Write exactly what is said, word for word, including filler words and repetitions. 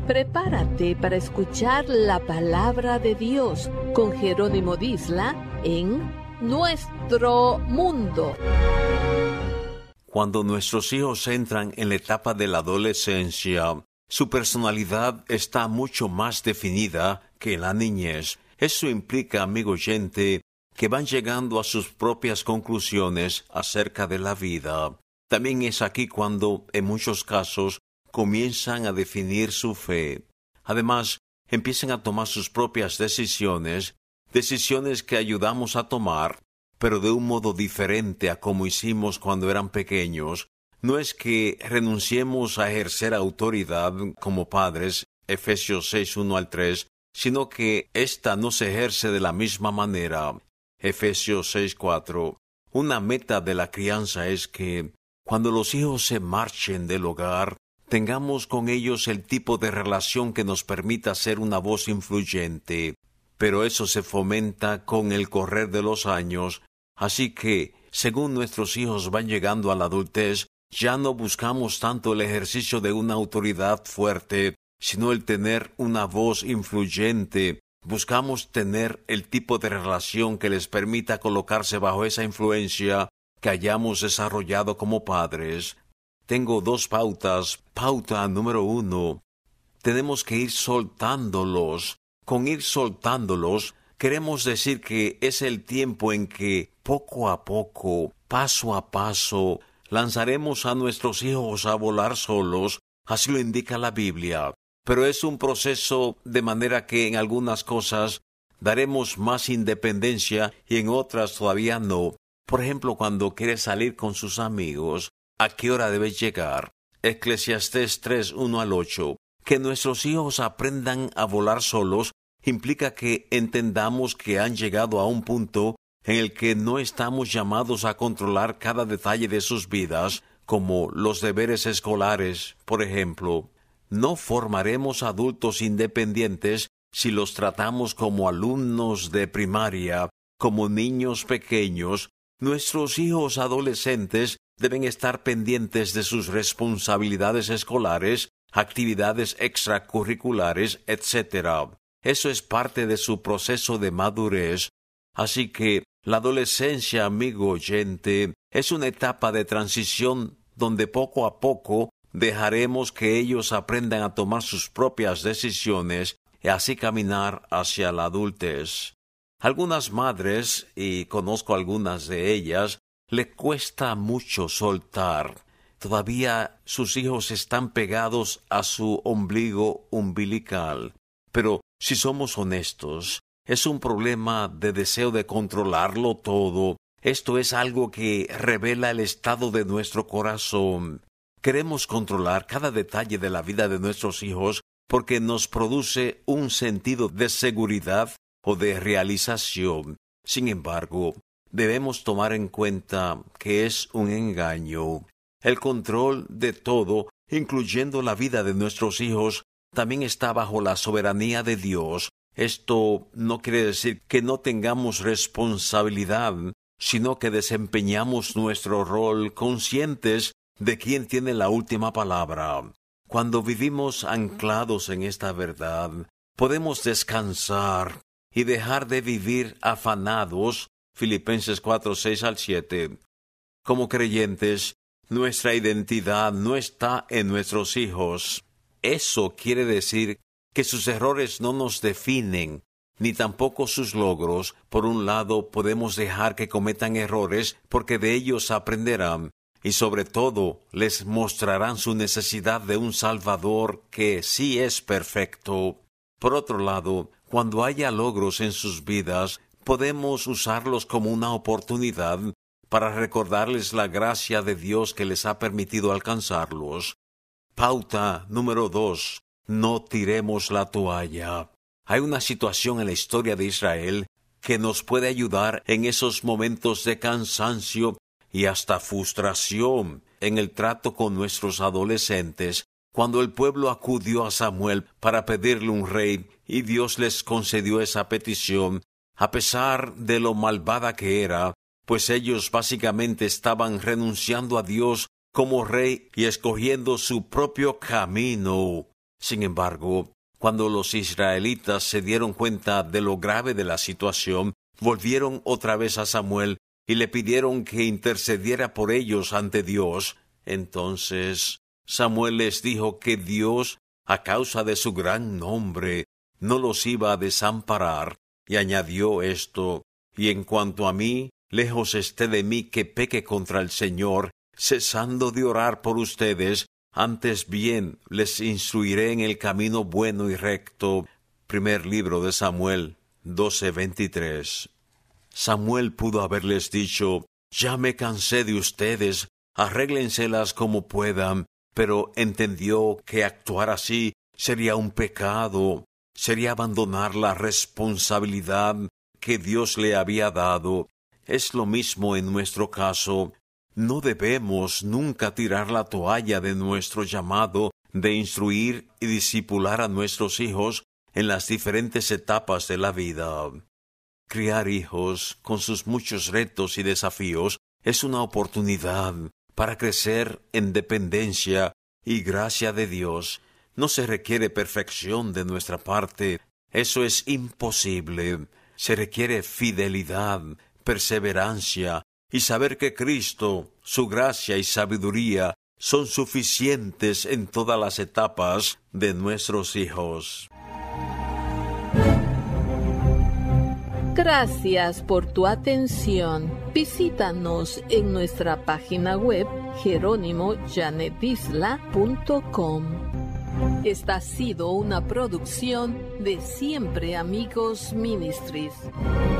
Prepárate para escuchar la palabra de Dios con Jerónimo Disla en Nuestro Mundo. Cuando nuestros hijos entran en la etapa de la adolescencia, su personalidad está mucho más definida que en la niñez. Eso implica, amigo oyente, que van llegando a sus propias conclusiones acerca de la vida. También es aquí cuando, en muchos casos, comienzan a definir su fe. Además, empiezan a tomar sus propias decisiones, decisiones que ayudamos a tomar, pero de un modo diferente a como hicimos cuando eran pequeños. No es que renunciemos a ejercer autoridad como padres, Efesios seis, uno al tres, sino que ésta no se ejerce de la misma manera, Efesios seis, cuatro. Una meta de la crianza es que, cuando los hijos se marchen del hogar, tengamos con ellos el tipo de relación que nos permita ser una voz influyente. Pero eso se fomenta con el correr de los años, así que, según nuestros hijos van llegando a la adultez, ya no buscamos tanto el ejercicio de una autoridad fuerte, sino el tener una voz influyente. Buscamos tener el tipo de relación que les permita colocarse bajo esa influencia que hayamos desarrollado como padres. Tengo dos pautas. Pauta número uno. Tenemos que ir soltándolos. Con ir soltándolos, queremos decir que es el tiempo en que, poco a poco, paso a paso, lanzaremos a nuestros hijos a volar solos. Así lo indica la Biblia. Pero es un proceso de manera que en algunas cosas daremos más independencia y en otras todavía no. Por ejemplo, cuando quieres salir con sus amigos, ¿a qué hora debes llegar? Eclesiastés tres, uno al ocho. Que nuestros hijos aprendan a volar solos implica que entendamos que han llegado a un punto en el que no estamos llamados a controlar cada detalle de sus vidas, como los deberes escolares, por ejemplo. No formaremos adultos independientes si los tratamos como alumnos de primaria, como niños pequeños. Nuestros hijos adolescentes deben estar pendientes de sus responsabilidades escolares, actividades extracurriculares, etcétera. Eso es parte de su proceso de madurez. Así que la adolescencia, amigo oyente, es una etapa de transición donde poco a poco dejaremos que ellos aprendan a tomar sus propias decisiones y así caminar hacia la adultez. Algunas madres, y conozco algunas de ellas, le cuesta mucho soltar. Todavía sus hijos están pegados a su ombligo umbilical. Pero si somos honestos, es un problema de deseo de controlarlo todo. Esto es algo que revela el estado de nuestro corazón. Queremos controlar cada detalle de la vida de nuestros hijos porque nos produce un sentido de seguridad o de realización. Sin embargo, debemos tomar en cuenta que es un engaño. El control de todo, incluyendo la vida de nuestros hijos, también está bajo la soberanía de Dios. Esto no quiere decir que no tengamos responsabilidad, sino que desempeñamos nuestro rol conscientes de quién tiene la última palabra. Cuando vivimos anclados en esta verdad, podemos descansar y dejar de vivir afanados, Filipenses cuatro, seis al siete. Como creyentes, nuestra identidad no está en nuestros hijos. Eso quiere decir que sus errores no nos definen, ni tampoco sus logros. Por un lado, podemos dejar que cometan errores porque de ellos aprenderán, y sobre todo les mostrarán su necesidad de un Salvador que sí es perfecto. Por otro lado, cuando haya logros en sus vidas, podemos usarlos como una oportunidad para recordarles la gracia de Dios que les ha permitido alcanzarlos. Pauta número dos. No tiremos la toalla. Hay una situación en la historia de Israel que nos puede ayudar en esos momentos de cansancio y hasta frustración en el trato con nuestros adolescentes, cuando el pueblo acudió a Samuel para pedirle un rey y Dios les concedió esa petición, a pesar de lo malvada que era, pues ellos básicamente estaban renunciando a Dios como rey y escogiendo su propio camino. Sin embargo, cuando los israelitas se dieron cuenta de lo grave de la situación, volvieron otra vez a Samuel y le pidieron que intercediera por ellos ante Dios. Entonces Samuel les dijo que Dios, a causa de su gran nombre, no los iba a desamparar, y añadió esto: y en cuanto a mí, lejos esté de mí que peque contra el Señor, cesando de orar por ustedes, antes bien les instruiré en el camino bueno y recto. Primer libro de Samuel doce veintitrés. Samuel pudo haberles dicho: ya me cansé de ustedes, arréglenselas como puedan, pero entendió que actuar así sería un pecado, sería abandonar la responsabilidad que Dios le había dado. Es lo mismo en nuestro caso. No debemos nunca tirar la toalla de nuestro llamado de instruir y discipular a nuestros hijos en las diferentes etapas de la vida. Criar hijos, con sus muchos retos y desafíos, es una oportunidad para crecer en dependencia y gracia de Dios. No se requiere perfección de nuestra parte, eso es imposible. Se requiere fidelidad, perseverancia y saber que Cristo, su gracia y sabiduría son suficientes en todas las etapas de nuestros hijos. Gracias por tu atención. Visítanos en nuestra página web jerónimo janet isla punto com. Esta ha sido una producción de Siempre Amigos Ministries.